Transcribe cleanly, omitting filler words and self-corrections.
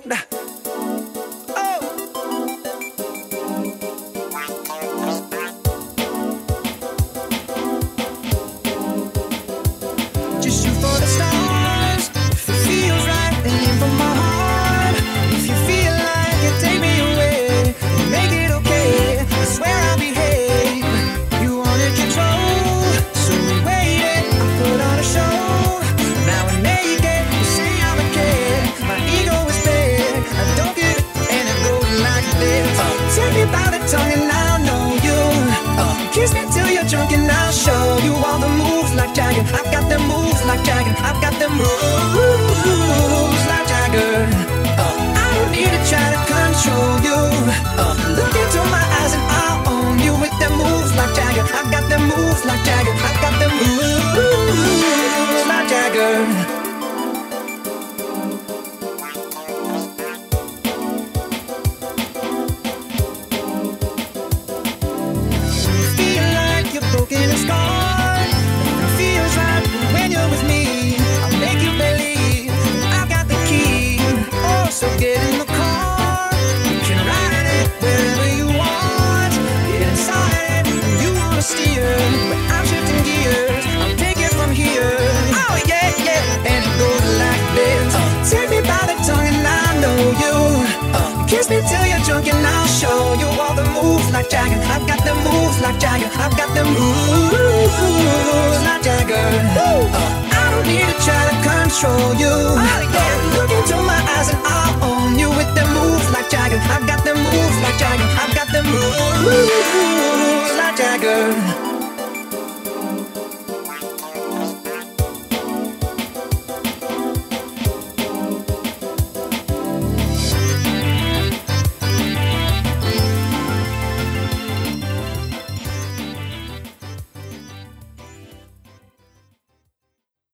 Just shoot for the stars. If it feels right, then aim for my heart. If you feel like it, take me away. Make it okay. I swear I'll behave. You wanted control, so we waited. I put on a show. Now we make it. You say I'm a kid. My ego is big. I don't get it, and it goes like this. Take me by the tongue and I'll know you. Kiss me till you're drunk and I'll show you all the moves like Jagger. I've got them moves like Jagger. I've got them moves like Jagger. I don't need to try to control you. Look into my eyes and I'll own you with them moves like Jagger. I've got them moves like Jagger. I've got them moves like Jagger. Broken and scarred. It feels right when you're with me. I'll make you believe I've got the key. Oh, so get in the car. You can ride it wherever you want. Get inside it, you wanna steer, but I'm shifting gears. I'll take it from here. Oh yeah, yeah, and it goes like this. Take me by the tongue and I know you. Kiss me till you're drunk and I'll show you all the moves like Jagger. I've got the moves like Jagger. I've got the moves like Jagger. I don't need to try to control you. Look at